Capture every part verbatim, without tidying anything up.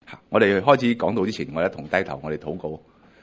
我哋開始講道之前，我哋一同低頭，我哋禱告。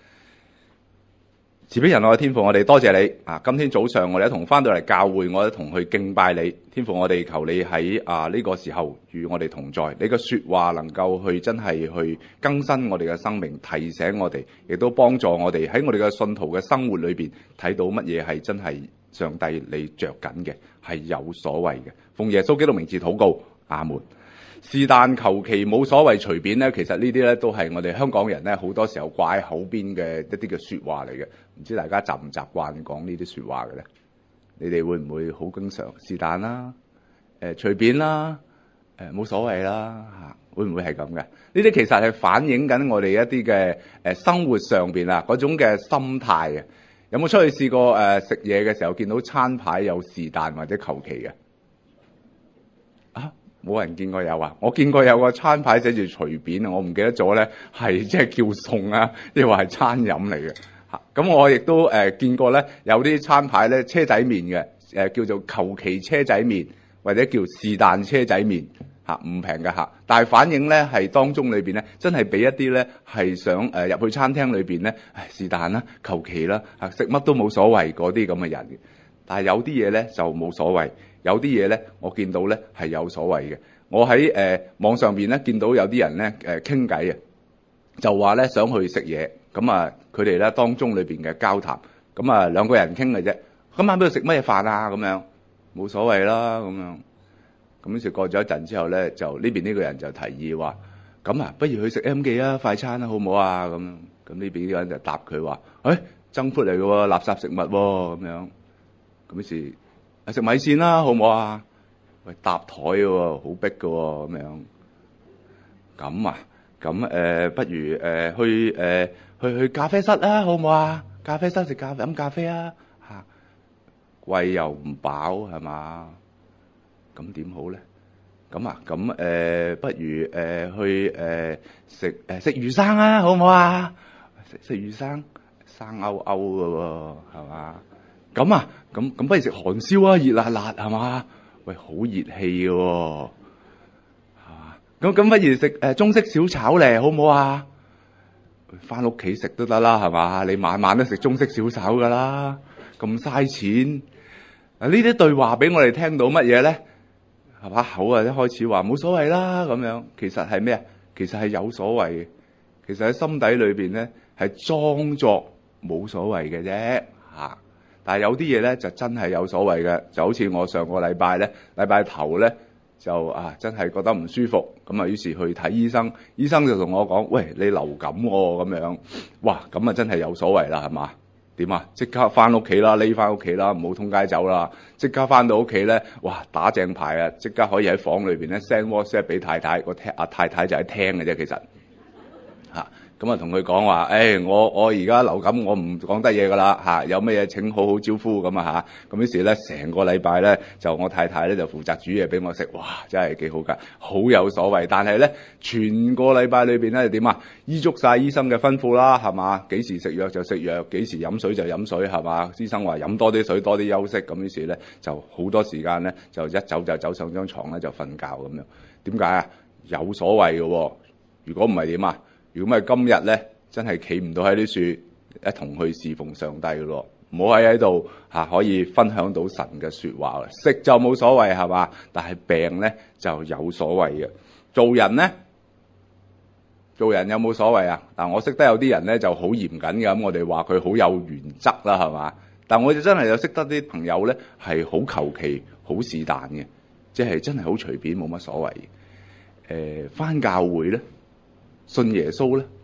慈悲仁愛嘅天父，我哋多謝你啊！今天早上我哋一同翻到嚟教會，我哋一同去敬拜你。天父，我哋求你喺啊呢個時候與我哋同在，你嘅說話能夠去真係去更新我哋嘅生命，提醒我哋，亦都幫助我哋喺我哋嘅信徒嘅生活裏邊睇到乜嘢係真係上帝你着緊嘅，係有所謂嘅。奉耶穌基督名字禱告，阿門。是但求其冇所謂隨便咧，其實呢啲咧都係我哋香港人咧好多時候掛喺口邊嘅一啲嘅說話嚟嘅。唔知大家習唔習慣講呢啲說話嘅咧？你哋會唔會好經常是但啦？誒隨便啦？誒冇所謂啦嚇？會唔會係咁嘅？呢啲其實係反映緊我哋一啲嘅誒生活上邊啊嗰種嘅心態啊。有冇出去試過誒食嘢嘅時候見到餐牌有是但或者求其嘅？啊？冇人見過有啊！我見過有個餐牌寫住隨便啊，我唔記得咗咧，係即係叫餸啊，亦或係餐飲嚟嘅嚇。咁我亦都誒、呃、見過咧，有啲餐牌咧車仔麵嘅誒、呃、叫做求其車仔麵，或者叫是但車仔麵嚇，唔平嘅嚇。但係反映咧係當中裏邊咧，真係俾一啲咧係想誒入、呃、去餐廳裏邊咧，是但啦，求其啦嚇，食乜都冇所謂嗰啲咁嘅人。但係有啲嘢咧就冇所謂。有啲嘢咧，我見到咧係有所謂嘅。我喺誒、呃、網上邊咧見到有啲人咧誒傾偈啊，就話咧想去食嘢，咁啊佢哋咧當中裏邊嘅交談，咁啊兩個人傾嘅啫。今晚邊度食乜嘢飯啊？咁樣冇所謂啦，咁樣。咁於是過咗一陣之後咧，就呢邊呢個人就提議話：咁啊，不如去食 M 記啊，快餐啊，好唔好啊？咁樣。咁呢邊呢個人就答佢話：誒、哎，增闊嚟嘅喎，垃圾食物喎、啊，咁樣。咁於是。食米線啦，好唔好啊？喂，搭台嘅喎，好逼嘅喎，咁樣。咁啊，咁誒、呃，不如誒、呃、去誒、呃、去去咖啡室啦，好唔好啊？咖啡室食咖啡飲咖啡啊，嚇，貴又唔飽係嘛？咁點好咧？咁啊，咁誒、呃，不如誒、呃、去誒食誒食魚生啊，好唔好啊？食食魚生，生勾勾嘅喎，係嘛？咁啊，咁咁不如食韓燒啊，熱辣辣係嘛？喂，好熱氣嘅喎，係嘛？咁咁不如食誒中式小炒咧，好唔好啊？返屋企食都得啦，係嘛？你晚晚都食中式小炒㗎啦，咁嘥錢。啊，呢啲對話俾我哋聽到乜嘢咧？係嘛？口啊一開始話冇所謂啦咁樣，其實係咩啊？其實係有所謂嘅，其實喺心底裏邊咧係裝作冇所謂嘅啫嚇。但係有啲嘢咧就真係有所謂嘅，就好似我上個禮拜咧，禮拜頭咧就啊真係覺得唔舒服，咁啊於是去睇醫生，醫生就同我講：喂，你流感喎、哦、咁樣，哇咁啊真係有所謂啦，係嘛？點啊？即刻翻屋企啦，匿翻屋企啦，唔好通街走啦，即刻翻到屋企咧，哇打正牌啊！即刻可以喺房裏邊咧 send WhatsApp 俾太太，個聽啊太太就喺聽嘅啫，其實嚇。咁啊，同佢講話，誒、哎，我我而家流感，我唔講得嘢噶啦嚇，有咩嘢請好好招呼咁啊嚇。咁於是咧，成個禮拜咧，就我太太咧就負責煮嘢俾我食，哇，真係幾好噶，好有所謂。但係咧，全個禮拜裏邊咧點啊？依足晒醫生嘅吩咐啦，係嘛？幾時食藥就食藥，幾時飲水就飲水，係嘛？醫生話飲多啲水，多啲休息。咁於是咧，就好多時間咧，就一走就走上張床咧就瞓覺咁樣。點解啊？有所謂嘅喎。如果唔係點啊？如果唔係今日咧，真係企唔到喺啲樹，一同去侍奉上帝嘅咯。唔好喺喺度嚇可以分享到神嘅説話。食就冇所謂係嘛，但係病咧就有所謂嘅。做人咧，做人有冇所謂啊？嗱，我識得有啲人咧就好嚴謹嘅，咁我哋話佢好有原則啦，係嘛？但我哋真係有識得啲朋友咧係好求其、好是但嘅，即係真係好隨便，冇乜所謂。誒、呃，返教會咧。信耶穌咧，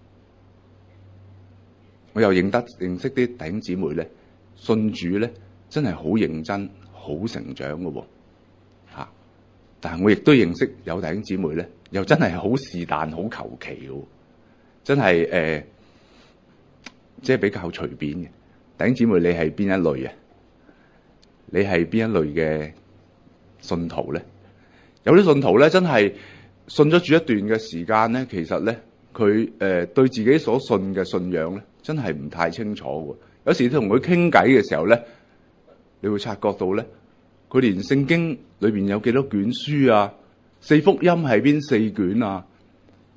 我又認得認識啲弟兄姊妹咧，信主咧真係好認真、好成長嘅喎嚇。但係我亦都認識有弟兄姊妹咧，又真係好是但、好求其嘅，真係誒、呃，即係比較隨便嘅弟兄姊妹。你係邊一類啊？你係邊一類嘅信徒咧？有啲信徒咧，真係。信咗住一段嘅時間咧，其實咧佢誒對自己所信嘅信仰咧，真係唔太清楚喎。有時你同佢傾偈嘅時候咧，你會察覺到咧，佢連聖經裏邊有幾多卷書啊，四福音係邊四卷啊，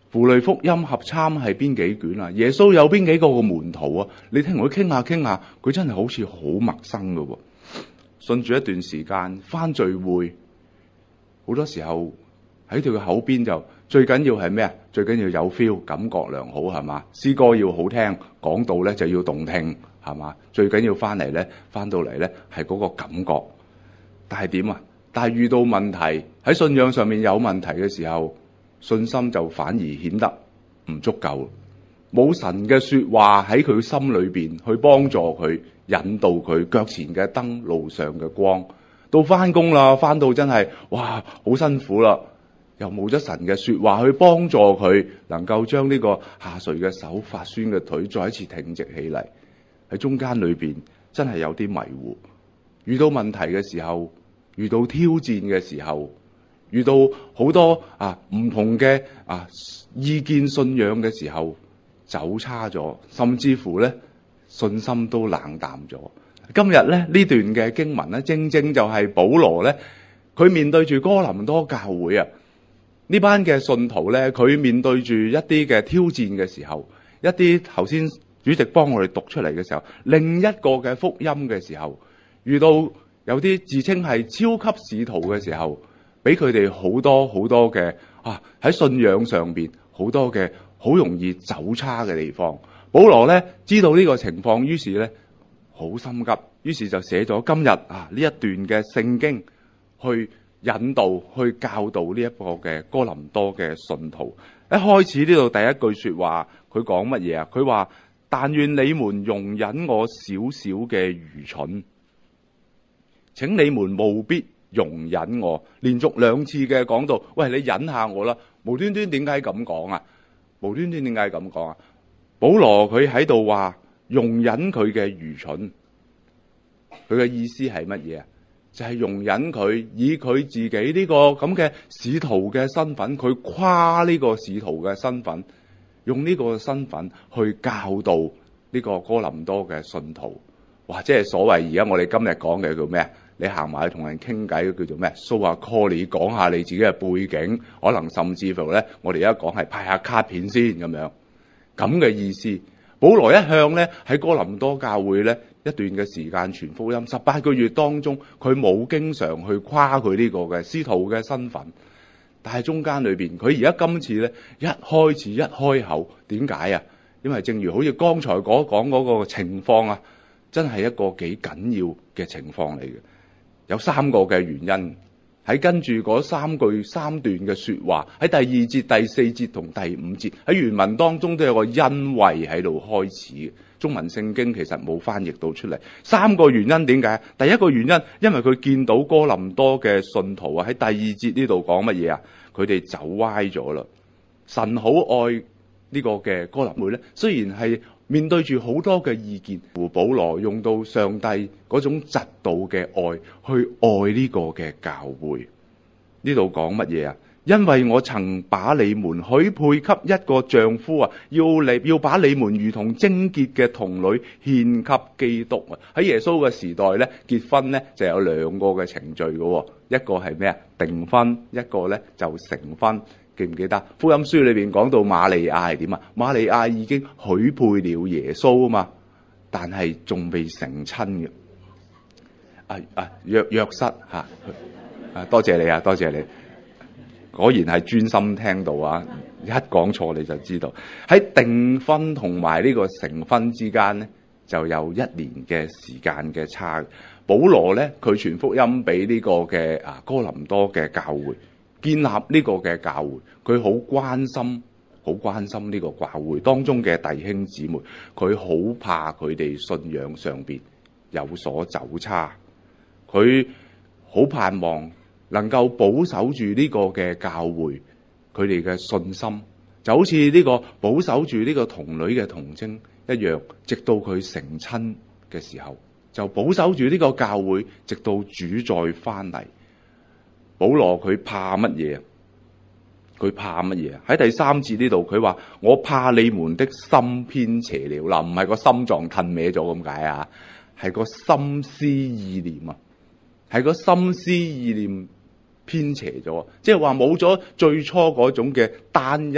符類福音合參係邊幾卷啊？耶穌有邊幾個個門徒啊？你聽同佢傾下傾下，佢真係好似好陌生噶喎。信住一段時間，返聚會，好多時候喺佢嘅口邊就最緊要係咩啊？最緊要有 feel， 感覺良好係嘛？詩歌要好聽，講道咧就要動聽係嘛？最緊要返嚟咧，返到嚟咧係嗰個感覺。但係點啊？但係遇到問題喺信仰上面有問題嘅時候，信心就反而顯得唔足夠，冇神嘅說話喺佢心裏邊去幫助佢，引導佢腳前嘅燈，路上嘅光。到翻工啦，翻到真係哇好辛苦啦，又冇咗神嘅說話去幫助佢，能夠將呢個下垂嘅手、發酸嘅腿再一次挺直起嚟。喺中間裏邊真係有啲迷糊，遇到問題嘅時候，遇到挑戰嘅時候，遇到好多啊唔同嘅啊意見信仰嘅時候，走差咗，甚至乎咧信心都冷淡咗。今日咧呢段嘅經文咧，正正就係保羅咧，佢面對住哥林多教會啊，呢班嘅信徒咧，佢面對住一啲嘅挑戰嘅時候，一啲頭先主席幫我哋讀出嚟嘅時候，另一個嘅福音嘅時候，遇到有啲自稱係超級使徒嘅時候，俾佢哋好多好多嘅啊喺信仰上邊好多嘅好容易走差嘅地方。保羅咧知道呢個情況，於是咧好心急，於是就寫咗今日啊呢一段嘅聖經去引導、去教導呢一個嘅哥林多嘅信徒。一開始呢度第一句說話，佢講乜嘢啊？佢話：但願你們容忍我少少嘅愚蠢，請你們務必容忍我。連續兩次嘅講到，喂，你忍下我啦！無端端點解咁講啊？無端端點解咁講啊？保羅佢喺度話容忍佢嘅愚蠢，佢嘅意思係乜嘢啊？就係、是、容忍佢以佢自己呢個咁嘅使徒嘅身份，佢誇呢個使徒嘅身份，用呢個身份去教導呢個哥林多嘅信徒。哇！即係所謂而家我哋今日講嘅叫咩啊？你行埋去同人傾偈叫做咩 ？show 下 call 你講下你自己嘅背景，可能甚至乎咧，我哋而家講係派下卡片先咁樣，咁嘅意思。保羅一向咧喺哥林多教會咧一段嘅時間傳福音，十八個月當中，佢冇經常去誇佢呢個嘅使徒嘅身份。但係中間裏邊，佢而家今次咧一開始一開口，點解啊？因為正如好似剛才講講嗰個情況啊，真係一個幾緊要嘅情況嚟嘅。有三個嘅原因，喺跟住嗰三句三段嘅說話，喺第二節、第四節同第五節喺原文當中都有個因為喺度開始嘅。中文聖經其實冇翻譯到出嚟。三個原因點解？第一個原因，因為佢見到哥林多嘅信徒啊，喺第二節呢度講乜嘢啊？佢哋走歪咗啦。神好愛呢個嘅哥林會咧，雖然係面對住好多嘅意見，保羅用到上帝嗰種嫉妒嘅愛去愛呢個嘅教會。呢度講乜嘢啊？因為我曾把你們許配給一個丈夫啊，要你要把你們如同貞潔嘅童女獻給基督啊。喺耶穌嘅時代咧，結婚咧就有兩個嘅程序嘅，一個係咩啊？訂婚，一個咧就成婚。記唔記得福音書裏邊講到瑪利亞係點啊？瑪利亞已經許配了耶穌啊嘛，但係仲未成親嘅。啊啊約約瑟吓，啊多謝你啊，多謝你，果然係專心聽到啊！一講錯你就知道，喺訂婚同埋呢個成婚之間咧，就有一年嘅時間嘅差。保羅咧，佢傳福音俾呢個嘅啊哥林多嘅教會。建立呢個嘅教會，佢好關心，好關心呢個教會當中嘅弟兄姊妹，佢好怕佢哋信仰上邊有所走差，佢好盼望能夠保守住呢個嘅教會，佢哋嘅信心就好似呢個保守住呢個童女嘅童貞一樣，直到佢成親嘅時候，就保守住呢個教會，直到主再翻嚟。保羅佢怕乜嘢？佢怕乜嘢？喺第三節呢度佢話：我怕你們的心偏邪了。嗱，唔係個心臟褪歪咗咁解啊，係個心思意念啊，係個心思意念偏邪咗，即係話冇咗最初嗰種嘅單一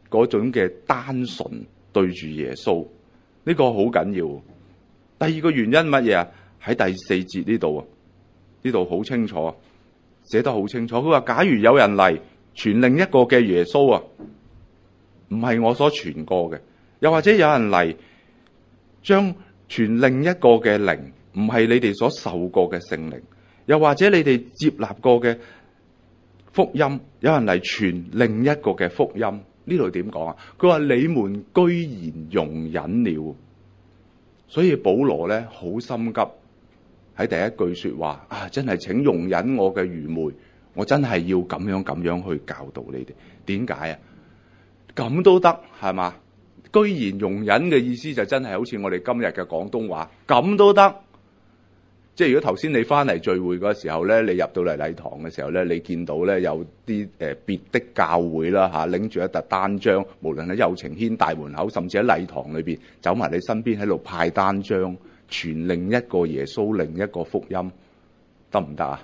嗰種嘅單純對住耶穌，呢個好緊要。第二個原因乜嘢啊？喺第四節呢度啊，呢度好清楚，寫得好清楚。佢話假如有人嚟傳另一個嘅耶穌啊，唔係我所傳過嘅，又或者有人嚟將傳另一個嘅靈，唔係你哋所受過嘅聖靈，又或者你哋接納過嘅福音，有人嚟傳另一個嘅福音，呢度點講啊？佢話你們居然容忍了，所以保羅咧好心急喺第一句說話啊，真係請容忍我嘅愚昧，我真係要咁樣咁樣去教導你哋。點解啊？咁都得係嘛？居然容忍嘅意思就真係好似我哋今日嘅廣東話，咁都得。即係如果頭先你翻嚟聚會嗰時候咧，你入到嚟禮堂嘅時候咧，你見到咧有啲誒別的教會啦嚇，拎住一沓單張，無論喺右晴軒大門口，甚至喺禮堂裏邊走埋你身邊喺度派單張，傳另一個耶穌，另一個福音，得唔得啊？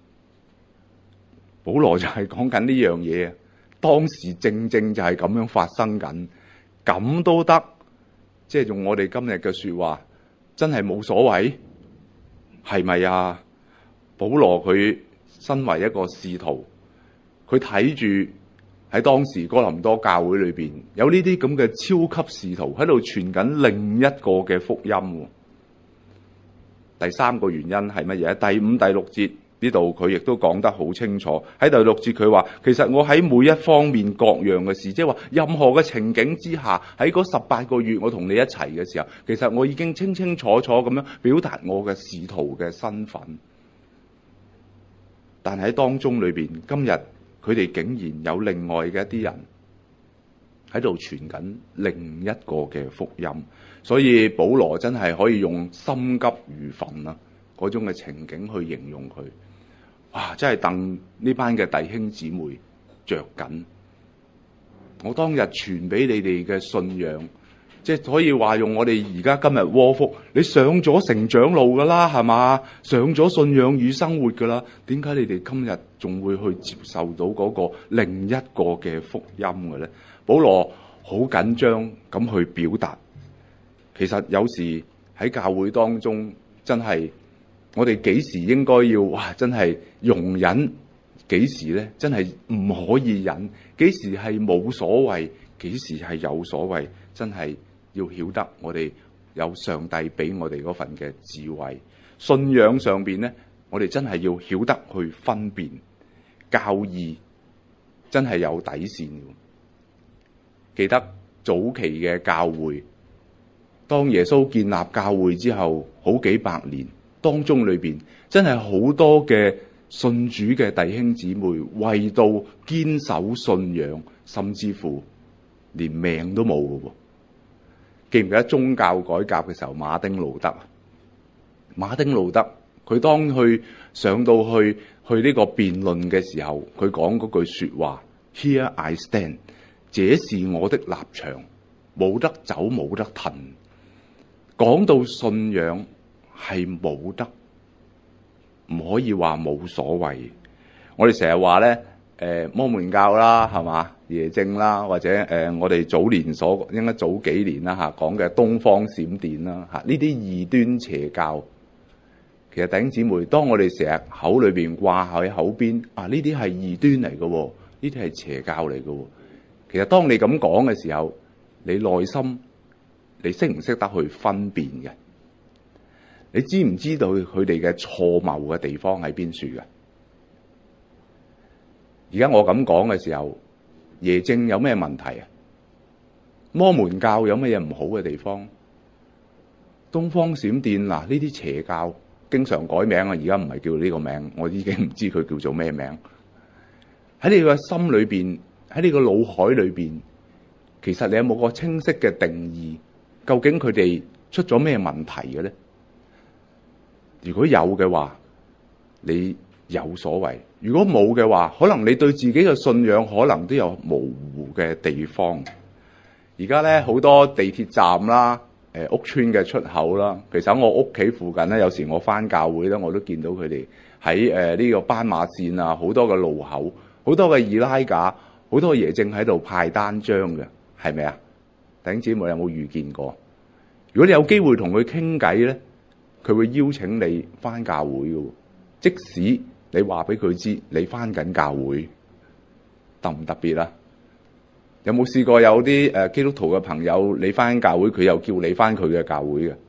保羅就係講緊呢樣嘢，當時正正就係咁樣發生緊，咁都得，即係用我哋今日嘅說話，真係冇所謂。係咪啊？保羅佢身為一個使徒，佢睇住喺當時哥林多教會裏邊有呢啲咁嘅超級使徒喺度傳緊另一個嘅福音。第三個原因係乜嘢？第五、第六節呢度佢亦都講得好清楚。喺第六節佢話，其實我喺每一方面各樣嘅事，即係話任何嘅情景之下，喺嗰十八個月我同你一齊嘅時候，其實我已經清清楚楚咁樣表達我嘅使徒嘅身份。但喺當中裏邊，今日佢哋竟然有另外嘅一啲人喺度傳緊另一個嘅福音，所以保羅真係可以用心急如焚啊嗰種嘅情景去形容佢。哇！真係戥呢班嘅弟兄姊妹着緊。我當日傳俾你哋嘅信仰，即係可以話用我哋而家今日窩福，你上咗成長路噶啦，係嘛？上咗信仰與生活噶啦，點解你哋今日仲會去接受到嗰個另一個嘅福音嘅咧？保羅好緊張咁去表達。其實有時喺教會當中，真係我哋幾時應該要哇？真係容忍，幾時咧？真係唔可以忍，幾時係冇所謂，幾時係有所謂？真係要曉得我哋有上帝俾我哋嗰份嘅智慧。信仰上邊咧，我哋真係要曉得去分辨教義，真係有底線。記得早期嘅教會，當耶穌建立教會之後，好幾百年當中裏邊，真係好多嘅信主嘅弟兄姊妹為到堅守信仰，甚至乎連命都冇嘅喎。記唔記得宗教改革嘅時候，馬丁路德啊？馬丁路德佢當去上到去去呢個辯論嘅時候，佢講嗰句說話 ：Here I stand， 這是我的立場，冇得走，冇得褪。講到信仰係冇得，唔可以話冇所謂。我哋成日話咧，誒摩門教啦，係嘛，耶正啦，或者誒、呃、我哋早年所應該早幾年啦嚇講嘅東方閃電啦嚇，呢啲異端邪教，其實弟兄姊妹，當我哋成日口裏邊掛喺口邊啊，呢啲係異端嚟嘅喎，呢啲係邪教嚟嘅喎。其實當你咁講嘅時候，你內心你識唔識得去分辨嘅？你知唔知道佢哋嘅錯謬嘅地方喺邊處嘅？而家我咁講嘅時候，耶正有咩問題啊？摩門教有乜嘢唔好嘅地方？東方閃電嗱，呢啲邪教經常改名啊，而家唔係叫呢個名，我已經唔知佢叫做咩名。喺你個心裏邊，喺你個腦海裏邊，其實你有冇個清晰嘅定義？究竟佢哋出咗咩問題嘅咧？如果有嘅話，你有所謂；如果冇嘅話，可能你對自己嘅信仰可能都有模糊嘅地方。而家咧好多地鐵站啦、誒屋邨嘅出口啦，其實喺我屋企附近咧，有時我返教會咧，我都見到佢哋喺誒呢個斑馬線啊，好多嘅路口，好多嘅易拉架， 好多爺正喺度派單張嘅，係咪啊？弟兄姊妹有冇遇見過？如果你有機會同佢傾偈咧，佢會邀請你返教會嘅，即使你話俾佢知你返緊教會，特唔特別啊？有冇試過有啲誒基督徒嘅朋友，你返教會，佢又叫你返佢嘅教會嘅？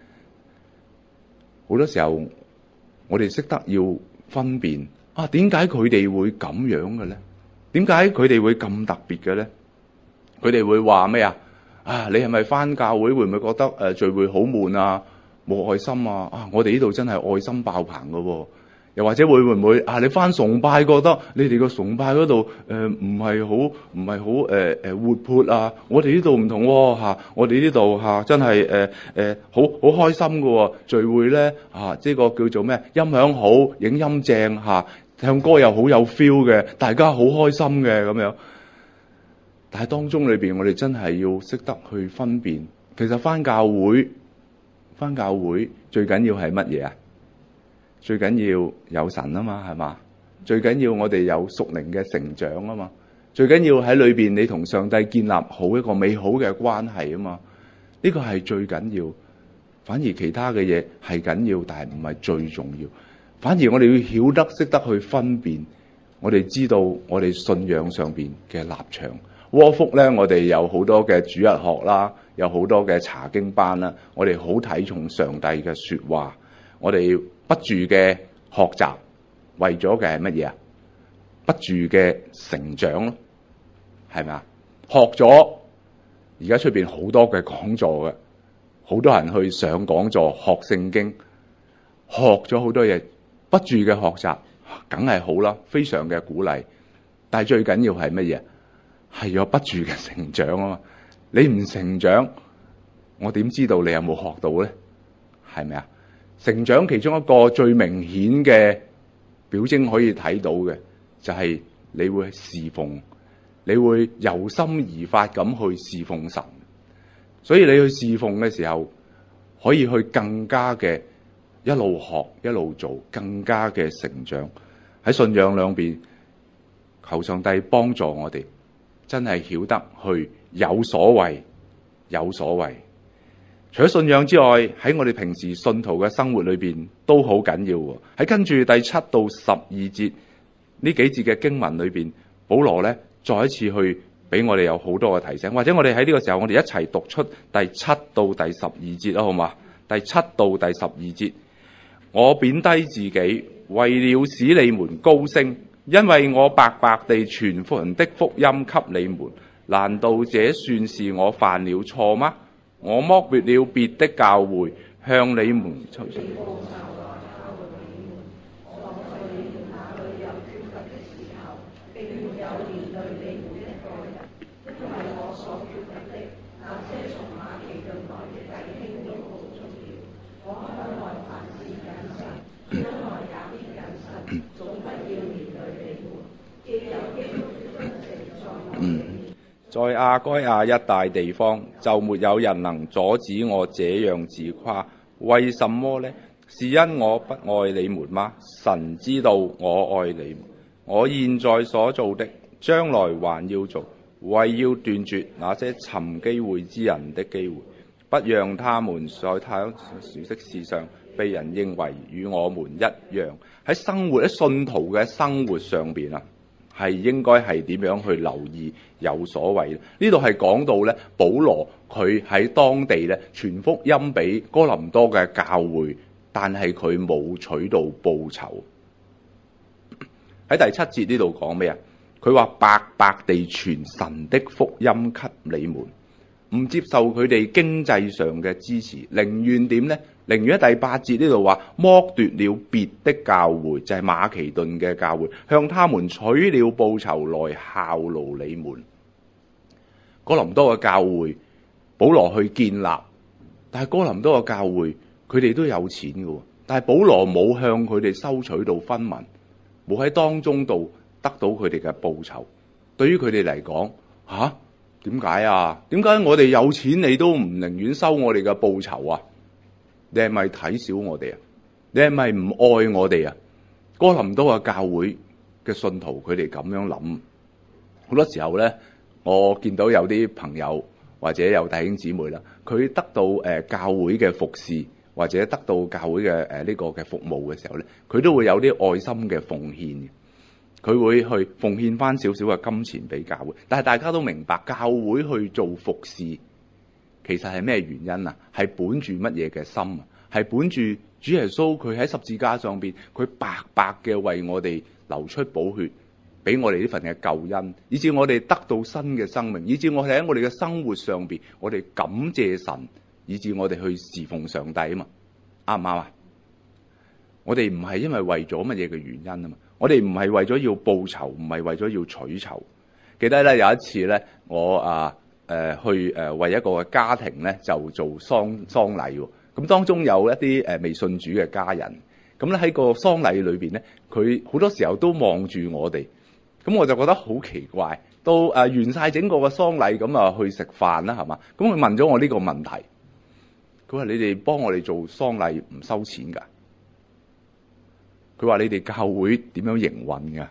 好多時候我哋識得要分辨啊，點解佢哋會咁樣嘅咧？點解佢哋會咁特別嘅咧？佢哋會話咩啊？啊，你係咪返教會會唔會覺得誒、呃、聚會好悶啊？冇愛心啊？啊，我哋呢度真係愛心爆棚㗎喎！又或者會會唔會啊？你返崇拜覺得你哋個崇拜嗰度誒唔係好唔係好誒誒活潑啊？我哋呢度唔同喎嚇，我哋呢度嚇真係誒誒好好開心㗎喎！聚會咧嚇，呢、啊這個叫做咩？音響好，影音正嚇、啊，唱歌又好有 feel 嘅，大家好開心嘅咁樣。但係當中裏邊，我哋真係要識得去分辨。其實返教會，返教會最緊要係乜嘢啊？最緊要有神啊嘛，係嘛？最緊要我哋有屬靈嘅成長啊嘛。最緊要喺裏邊，你同上帝建立好一個美好嘅關係啊嘛。呢個係最緊要。反而其他嘅嘢係緊要，但係唔係最重要。反而我哋要曉得識得去分辨。我哋知道我哋信仰上邊嘅立場。窩福咧，我哋有好多嘅主日學啦，有好多嘅查經班啦。我哋好睇重上帝嘅說話，我哋不住嘅學習，為咗嘅係乜嘢啊？不住嘅成長咯，係咪啊？學咗，而家出邊好多嘅講座嘅，好多人去上講座學聖經，學咗好多嘢，不住嘅學習，梗係好啦，非常嘅鼓勵。但係最緊要係乜嘢？係有不住嘅成長啊嘛！你唔成長，我點知道你有冇學到咧？係咪啊？成長其中一個最明顯嘅表徵可以睇到嘅，就係你會侍奉，你會由心而發咁去侍奉神。所以你去侍奉嘅時候，可以去更加嘅一路學一路做，更加嘅成長。喺信仰兩邊，求上帝幫助我哋。真係曉得去有所謂，有所謂。除咗信仰之外，喺我哋平時信徒嘅生活裏邊都好緊要喎。喺跟住第七到十二節呢幾節嘅經文裏邊，保羅咧再一次去俾我哋有好多嘅提醒，或者我哋喺呢個時候，我哋一齊讀出第七到第十二節啦，好嘛？第七到第十二節，我貶低自己，為了使你們高升。因為我白白地傳福音的福音給你們，難道這算是我犯了錯嗎？我剝奪了別的教會，向你們吹水。在亞該亞一帶地方，就沒有人能阻止我這樣自誇。為什麼呢？是因我不愛你們嗎？神知道我愛你們。我現在所做的，將來還要做，為要斷絕那些尋機會之人的機會，不讓他們在他熟悉事上被人認為與我們一樣。喺生活喺信徒嘅生活上邊啊，係應該係點樣去留意有所謂？呢度係講到咧，保羅佢喺當地咧傳福音俾哥林多嘅教會，但係佢冇取到報酬。喺第七節呢度講咩啊？佢話白白地傳神的福音給你們，唔接受佢哋經濟上嘅支持，寧願點呢？寧願喺第八節呢度話剝奪了別的教會，就係、是、馬其頓嘅教會，向他們取了報酬來效勞你們。哥林多嘅教會，保羅去建立，但係哥林多嘅教會佢哋都有錢嘅，但係保羅冇向佢哋收取到分文，冇喺當中度得到佢哋嘅報酬。對於佢哋嚟講，吓，點解啊？點解我哋有錢你都唔寧願收我哋嘅報酬啊？你係咪睇小我哋啊？你係咪唔愛我哋啊？哥林多嘅教會嘅信徒佢哋咁樣諗， 好多時候咧，我見到有啲朋友或者有弟兄姊妹啦，佢得到誒、呃、教會嘅服侍，或者得到教會嘅誒呢個嘅服務嘅時候咧，佢都會有啲愛心嘅奉獻嘅，佢會去奉獻翻少少嘅金錢俾教會。但係大家都明白，教會去做服侍，其實係咩原因啊？係本住乜嘢嘅心啊？係本住主耶穌佢喺十字架上邊，佢白白嘅為我哋流出寶血，俾我哋呢份嘅救恩，以至我哋得到新嘅生命，以至我哋喺我哋嘅生活上邊，我哋感謝神，以至我哋去侍奉上帝啊嘛，啱唔啱啊？我哋唔係因為為咗乜嘢嘅原因啊嘛，我哋唔係為咗要報酬，唔係為咗要取酬。記得咧有一次咧，我啊誒、呃、去誒為一個家庭咧就做喪喪禮喎，咁當中有一啲誒未信主嘅家人，咁咧喺個喪禮裏邊咧，佢好多時候都望住我哋。咁我就覺得好奇怪，到誒完晒整個嘅喪禮，咁啊去食飯啦，係嘛？咁佢問咗我呢個問題，佢話：你哋幫我哋做喪禮唔收錢㗎？佢話：你哋教會點樣營運㗎？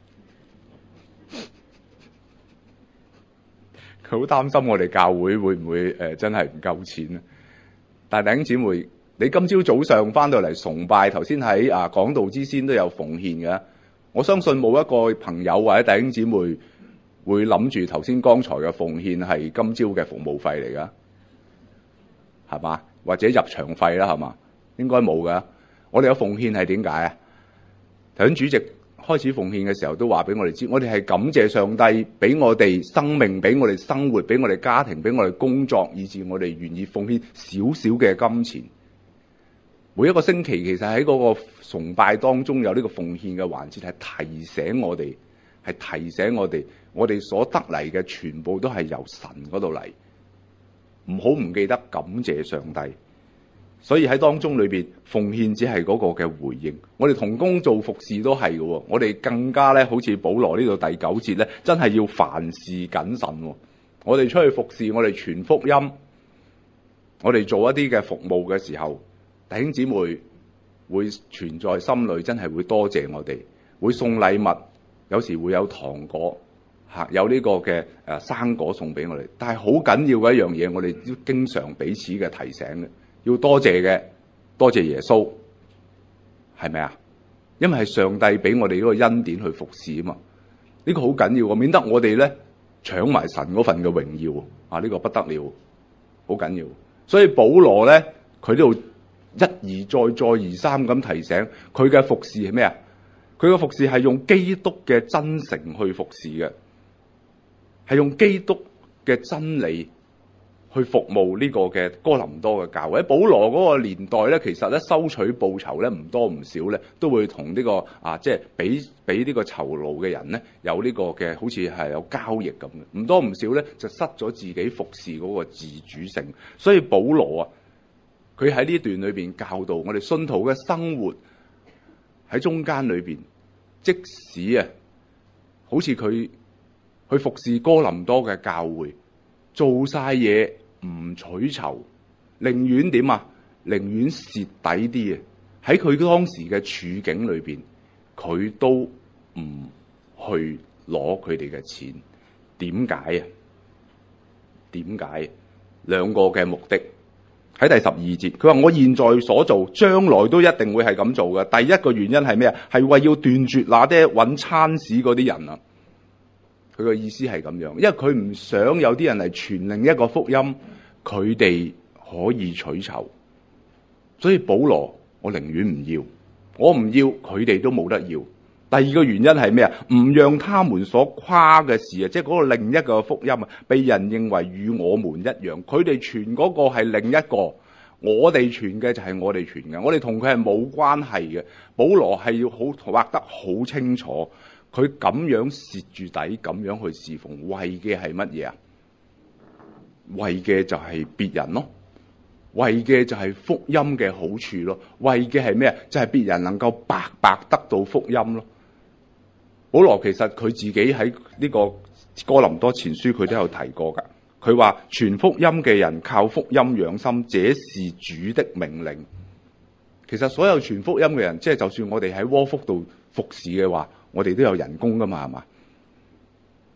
佢好擔心我哋教會會唔會誒真係唔夠錢啊？但係弟兄姊妹，你今朝早上翻到嚟崇拜，頭先喺啊講道之先都有奉獻嘅。我相信冇一個朋友或者弟兄姊妹會諗住頭先剛才嘅奉獻係今朝嘅服務費嚟㗎，係嘛？或者入場費啦，係嘛？應該冇㗎。我哋有奉獻係點解啊？頭先主席開始奉獻嘅時候都話俾我哋知，我哋係感謝上帝俾我哋生命，俾我哋生活，俾我哋家庭，俾我哋工作，以至我哋願意奉獻少少嘅金錢。每一個星期其實喺嗰個崇拜當中有呢個奉獻嘅環節，係提醒我哋，係提醒我哋，我哋所得嚟嘅全部都係由神嗰度嚟，唔好唔記得感謝上帝。所以喺當中裏邊，奉獻只係嗰個嘅回應。我哋同工做服侍都係嘅，我哋更加咧，好似保羅呢度第九節咧，真係要凡事謹慎。我哋出去服侍，我哋傳福音，我哋做一啲嘅服務嘅時候，弟兄姊妹會存在心裏，真係會多謝我哋，會送禮物，有時會有糖果，嚇有呢個嘅誒生果送俾我哋。但係好緊要嘅一樣嘢，我哋都經常彼此嘅提醒嘅，要多謝嘅，多謝耶穌，係咪啊？因為係上帝俾我哋嗰個恩典去服侍啊嘛，呢個好緊要嘅，免得我哋咧搶埋神嗰份嘅榮耀啊！呢個不得了，好緊要。所以保羅咧，佢呢度一而再、再而三咁提醒佢嘅服侍係咩啊？佢嘅服侍係用基督嘅真誠去服侍嘅，係用基督嘅真理去服務呢個嘅哥林多嘅教會。喺保羅嗰個年代咧，其實咧收取報酬咧唔多唔少咧，都會同呢、這個啊，即係俾俾呢個酬勞嘅人咧有呢個嘅，好似係有交易咁嘅。唔多唔少咧，就失咗自己服侍嗰個自主性。所以保羅啊，佢喺呢段裏邊教導我哋信徒嘅生活喺中間裏邊，即使啊，好似佢去服侍哥林多嘅教會，做晒嘢唔取酬，寧願點啊？寧願蝕底啲啊！喺佢當時嘅處境裏邊，佢都唔去攞佢哋嘅錢。點解啊？點解？兩個嘅目的。喺第十二節，佢話我現在所做，將來都一定會係咁做嘅。第一個原因係咩啊？係為要斷絕那啲揾餐屎嗰啲人啊！佢個意思係咁樣，因為佢唔想有啲人嚟傳另一個福音，佢哋可以取酬。所以保羅，我寧願唔要，我唔要，佢哋都冇得要。第二個原因係咩啊？唔讓他們所誇嘅事啊，即係嗰個另一個福音啊，被人認為與我們一樣。佢哋傳嗰個係另一個，我哋傳嘅就係我哋傳嘅，我哋同佢係冇關係嘅。保羅係要好畫得好清楚，佢咁樣蝕住底，咁樣去侍奉，為嘅係乜嘢啊？為嘅就係別人咯。為嘅就係福音嘅好處咯，為嘅係咩啊？就係別人能夠白白得到福音咯。保羅其實佢自己喺呢個哥林多前書佢都有提過噶，佢話傳福音嘅人靠福音養心，這是主的命令。其實所有傳福音嘅人，即係就算我哋喺窩福度服侍嘅話，我哋都有人工噶嘛，係嘛？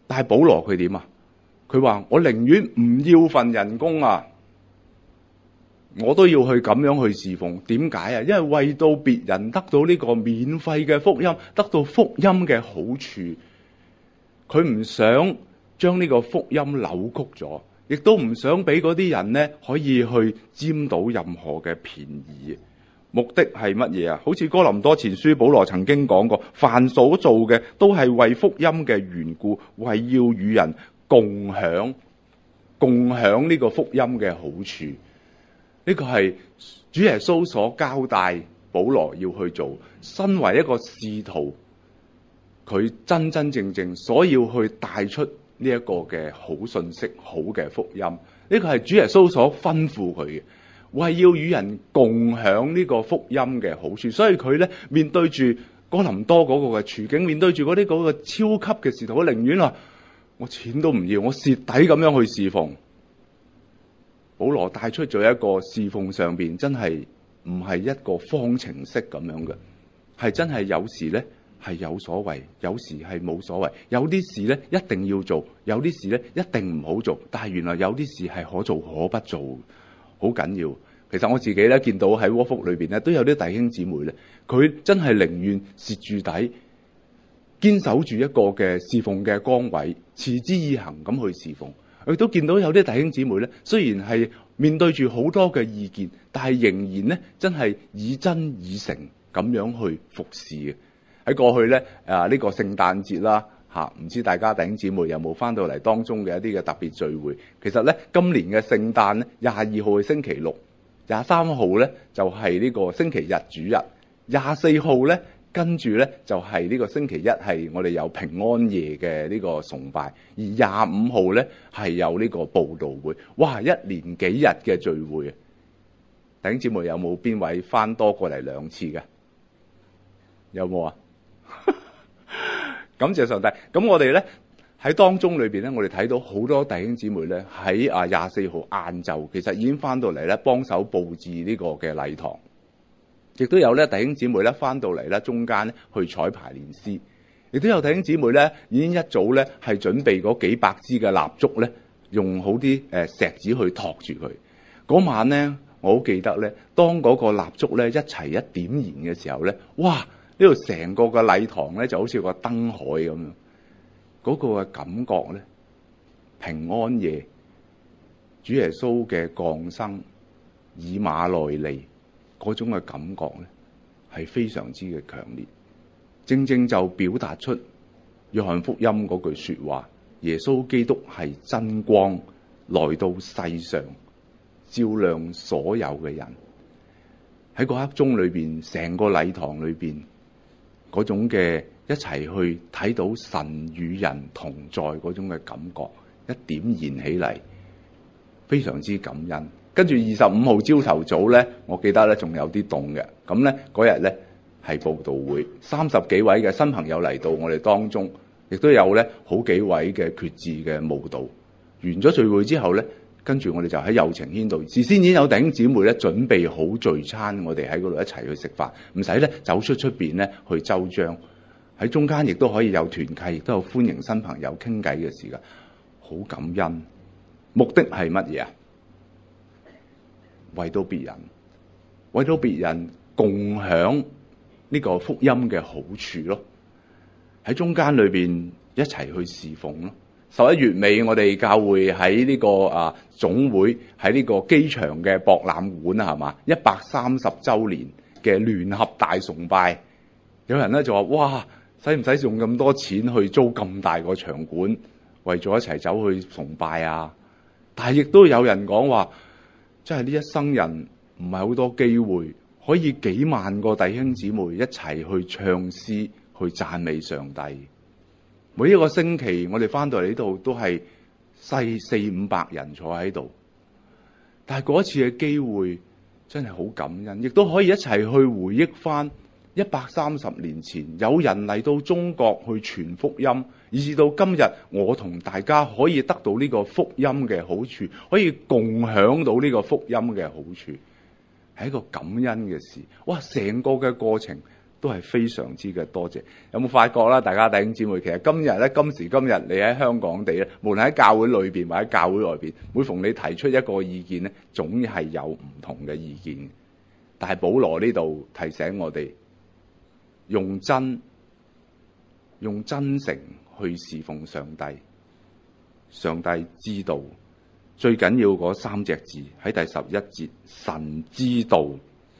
但係保羅佢點啊？佢話我寧願唔要份人工啊，我都要去咁樣去侍奉。點解啊？因為為到別人得到呢個免費嘅福音，得到福音嘅好處，佢唔想將呢個福音扭曲咗，亦都唔想俾嗰啲人呢可以去佔到任何嘅便宜。目的係乜嘢啊？好似哥林多前書保羅曾經講過，凡所做嘅都係為福音嘅緣故，為要與人共享共享呢個福音嘅好處。呢個係主耶穌所交代保羅要去做，身為一個使徒，佢真真正正所要去帶出呢一個嘅好信息、好嘅福音。呢個係主耶穌所吩咐佢嘅，為要與人共享呢個福音嘅好處。所以佢咧面對住哥林多嗰個嘅處境，面對住嗰啲嗰個超級嘅使徒，我寧願話我錢都唔要，我蝕底咁樣去侍奉。保羅帶出咗一個侍奉上邊真係唔係一個方程式咁樣嘅，係真係有時咧係有所謂，有時係冇所謂，有啲事咧一定要做，有啲事咧一定唔好做。但係原來有啲事係可做可不做，好緊要。其實我自己咧見到喺窩福裏邊咧都有啲弟兄姊妹咧，佢真係寧願蝕住底，堅守住一個嘅侍奉嘅崗位，持之以恆咁去侍奉。我亦都見到有啲弟兄姊妹咧，雖然係面對住好多嘅意見，但係仍然咧真係以真以誠咁樣去服侍嘅。喺過去咧啊呢個聖誕節啦嚇，唔知大家弟兄姊妹有冇翻到嚟當中嘅一啲嘅特別聚會？其實咧今年嘅聖誕咧廿二號係星期六，廿三號咧就係呢個星期日主日，廿四號咧。跟住咧就係呢個星期一係我哋有平安夜嘅呢個崇拜，而廿五號咧係有呢個佈道會。哇！一連幾日嘅聚會啊！弟兄姊妹有冇邊位翻多過嚟兩次嘅？有冇啊？感謝上帝。咁我哋咧喺當中裏邊咧，我哋睇到好多弟兄姊妹咧喺啊廿四號晏晝，其實已經翻到嚟咧幫手佈置呢個嘅禮堂。亦都有咧弟兄姊妹咧翻到嚟咧中間咧去彩排練詩，亦都有弟兄姊妹咧已經一早咧係準備嗰幾百支嘅蠟燭咧，用好啲誒錫紙去托住佢。嗰晚咧，我好記得咧，當嗰個蠟燭咧一齊一點燃嘅時候咧，哇！呢度成個嘅禮堂咧就好似個燈海咁樣，嗰個嘅感覺咧，平安夜，主耶穌嘅降生，以馬內利。嗰種嘅感覺咧係非常之嘅強烈，正正就表達出約翰福音嗰句說話：耶穌基督係真光來到世上，照亮所有嘅人。喺嗰刻鐘裏邊，成個禮堂裏邊嗰種嘅一齊去睇到神與人同在嗰種嘅感覺，一點燃起嚟，非常之感恩。跟住二十五號朝頭早咧，我記得咧仲有啲凍嘅。咁咧嗰日咧係佈道會，三十幾位嘅新朋友嚟到我哋當中，亦都有咧好幾位嘅決志嘅慕道。完咗聚會之後咧，跟住我哋就喺右晴軒度，事先已經有弟兄姊妹咧準備好聚餐，我哋喺嗰度一齊去食飯，唔使咧走出出邊咧去周章。喺中間亦都可以有團契，亦都有歡迎新朋友傾偈嘅時間，好感恩。目的係乜嘢啊？為到別人，為到別人共享呢個福音嘅好處咯。喺中間裏邊一齊去侍奉咯。十一月尾我哋教會喺呢個啊總會喺呢個機場嘅博覽館啊，係嘛，一百三十周年嘅聯合大崇拜。有人咧就話：哇，使唔使用咁多錢去租咁大個場館，為咗一齊走去崇拜啊？但係亦都有人講話，真係呢一生人唔係好多機會，可以幾萬個弟兄姊妹一齊去唱詩，去讚美上帝。每一個星期我哋翻到嚟呢度都係細四五百人坐喺度，但係嗰次嘅機會真係好感恩，亦都可以一齊去回憶翻一百三十年前有人嚟到中國去傳福音，以至到今日我同大家可以得到呢個福音嘅好處，可以共享到呢個福音嘅好處，係一個感恩嘅事。哇！成個嘅過程都係非常之嘅多謝。有冇發覺啦？大家弟兄姊妹，其實今日咧，今時今日，你喺香港地咧，無論喺教會裏邊或者教會外邊，每逢你提出一個意見咧，總係有唔同嘅意見。但係保羅呢度提醒我哋，用真、用真誠去侍奉上帝。上帝知道，最緊要嗰三隻字喺第十一節，神知道。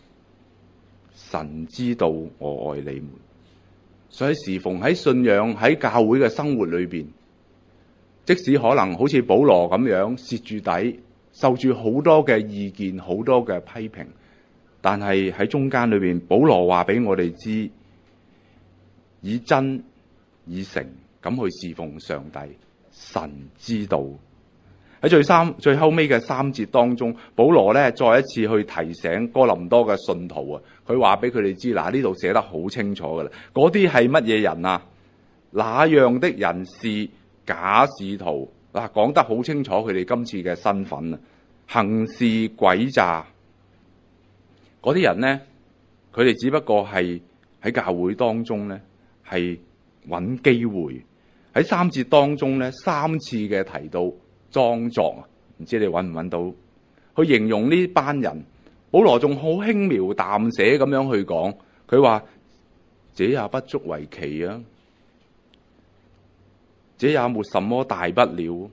神知道我愛你們，所以侍奉喺信仰喺教會嘅生活裏邊，即使可能好似保羅咁樣蝕住底，受住好多嘅意見，好多嘅批評，但係喺中間裏邊，保羅話俾我哋知，以真以誠咁去侍奉上帝。神知道。喺最三最後尾嘅三節當中，保羅咧再一次去提醒哥林多嘅信徒啊，佢話俾佢哋知，嗱，呢度寫得好清楚噶啦，嗰啲係乜嘢人啊？那樣的人是假使徒，嗱，講得好清楚佢哋今次嘅身份啊，行事詭詐。嗰啲人咧，佢哋只不過係喺教會當中咧係揾機會，喺三節當中咧三次嘅提到裝作啊，唔知你揾唔揾到？去形容呢班人，保羅仲好輕描淡寫咁樣去講，佢話：這也不足為奇啊，這也沒什麼大不了。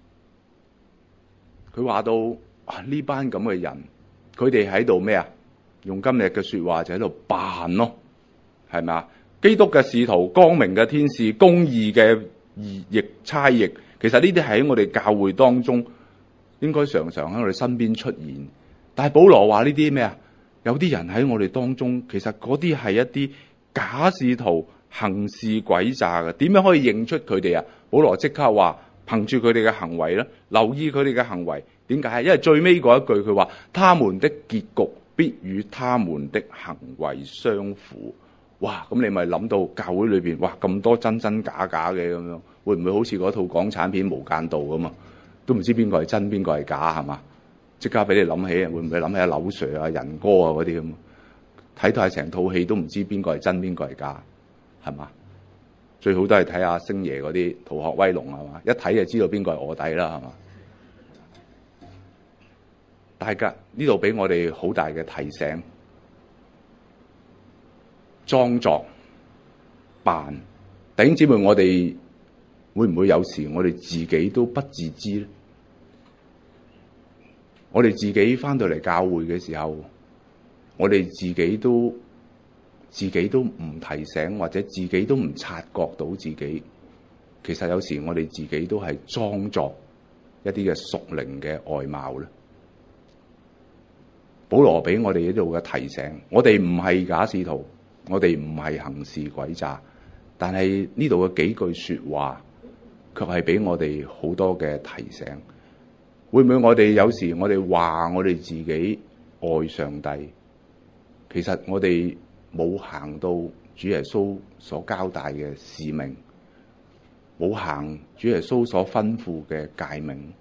佢話到啊，呢班咁嘅人，佢哋喺度咩啊？用今日嘅說話就喺度扮咯，係咪啊？基督嘅使徒、光明嘅天使、公義嘅義役差役。其實呢啲喺我哋教會當中應該常常喺我哋身邊出現，但係保羅話呢啲咩啊？有啲人喺我哋當中，其實嗰啲係一啲假使徒，行事詭詐嘅。點樣可以認出佢哋啊？保羅即刻話憑住佢哋嘅行為咧，留意佢哋嘅行為。點解？因為最尾嗰一句佢話：他們的結局必與他們的行為相符。哇！咁你咪諗到教會裏邊，哇咁多真真假假嘅咁樣，會唔會好似嗰套港產片《無間道》咁啊？都唔知邊個係真，邊個係假，係嘛？即刻俾你諗起，會唔會諗起阿柳 Sir 啊、仁哥啊嗰啲咁？睇到係成套戲都唔知邊個係真，邊個係假，係嘛？最好都係睇下星爺嗰啲《逃學威龍》係嘛？一睇就知道邊個係臥底啦，係嘛？大家呢度俾我哋好大嘅提醒。裝作扮，弟兄姊妹，我哋會唔會有時我哋自己都不自知咧？我哋自己翻到嚟教會嘅時候，我哋自己都自己都唔提醒，或者自己都唔察覺到自己，其實有時我哋自己都係裝作一啲嘅屬靈嘅外貌咧。保羅俾我哋呢度嘅提醒，我哋唔係假使徒。我哋唔係行事詭詐，但係呢度嘅幾句說話，卻係俾我哋好多嘅提醒。會唔會我哋有時我哋話我哋自己愛上帝，其實我哋冇行到主耶穌所交代嘅使命，冇行主耶穌所吩咐嘅誡命？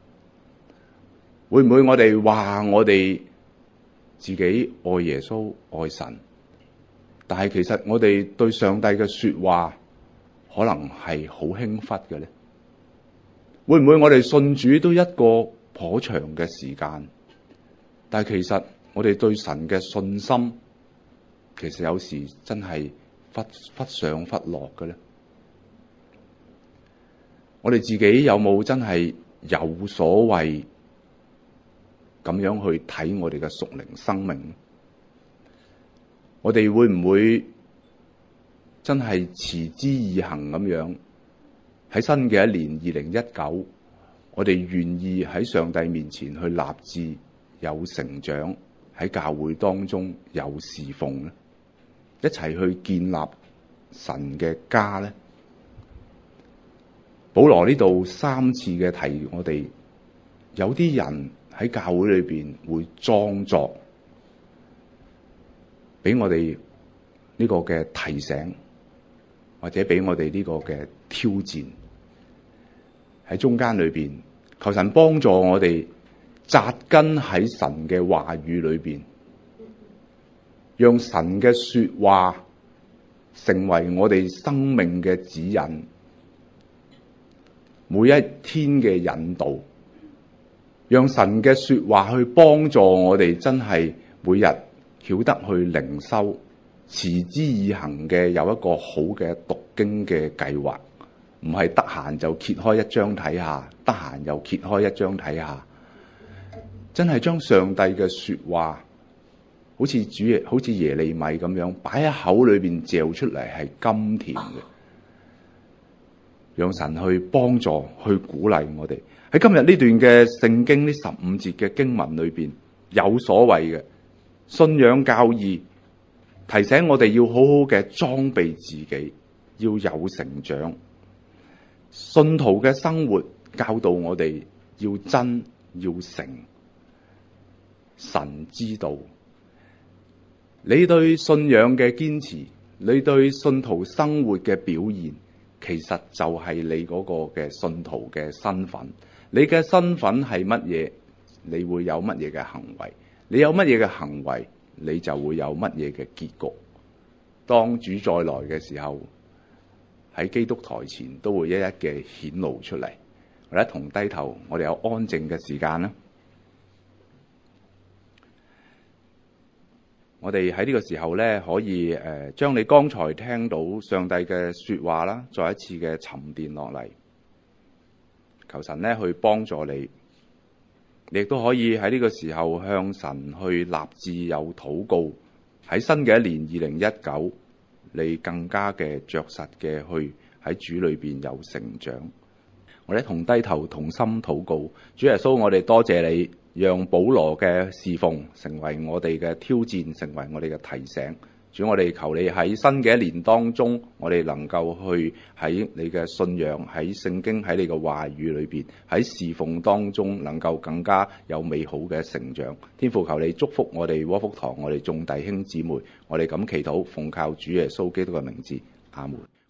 會唔會我哋話我哋自己愛耶穌愛神？但係其實我哋對上帝嘅說話可能係好輕忽嘅咧。會唔會我哋信主都一個頗長嘅時間，但係其實我哋對神嘅信心，其實有時真係忽忽上忽落嘅咧。我哋自己有冇真係有所謂咁樣去睇我哋嘅屬靈生命？我哋會唔會真係持之以恆咁樣喺新嘅一年二零一九，我哋願意喺上帝面前去立志有成長，喺教會當中有侍奉咧，一齊去建立神嘅家咧？保羅呢度三次嘅提我哋，有啲人喺教會裏邊會裝作。俾我哋呢個嘅提醒，或者俾我哋呢個嘅挑戰，喺中間裏邊，求神幫助我哋扎根喺神嘅話語裏邊，讓神嘅說話成為我哋生命嘅指引，每一天嘅引導，讓神嘅說話去幫助我哋，真係每日曉得去靈修，持之以恆嘅有一個好嘅讀經嘅計劃，唔係得閒就揭開一章睇下，得閒又揭開一章睇下，真係將上帝嘅說話，好似主好似耶利米咁樣擺喺口裏邊嚼出嚟，係甘甜嘅，讓神去幫助去鼓勵我哋。喺今日呢段嘅聖經呢十五節嘅經文裏邊，有所謂嘅信仰教義，提醒我哋要好好嘅裝備自己，要有成長。信徒嘅生活教導我哋要真要誠，神知道你對信仰嘅堅持，你對信徒生活嘅表現，其實就係你嗰個嘅信徒嘅身份。你嘅身份係乜嘢，你會有乜嘢嘅行為，你有乜嘢嘅行為，你就會有乜嘢嘅結局。當主再來嘅時候，喺基督台前都會一一嘅顯露出嚟。我哋一同低頭，我哋有安靜嘅時間啦。我哋喺呢個時候咧，可以誒將你剛才聽到上帝嘅說話啦，再一次嘅沉澱落嚟。求神咧去幫助你，你亦都可以喺呢個時候向神去立志有禱告。喺新嘅一年二零一九，你更加嘅着實嘅去喺主裏邊有成長。我哋同低頭同心禱告。主耶穌，我哋多謝你，讓保羅嘅侍奉成為我哋嘅挑戰，成為我哋嘅提醒。主，我哋求你喺新嘅一年當中，我哋能夠去喺你嘅信仰、喺聖經、喺你嘅話語裏邊，喺侍奉當中能夠更加有美好嘅成長。天父，求你祝福我哋窩福堂，我哋眾弟兄姊妹，我哋咁祈禱，奉靠主耶穌基督嘅名字，阿門。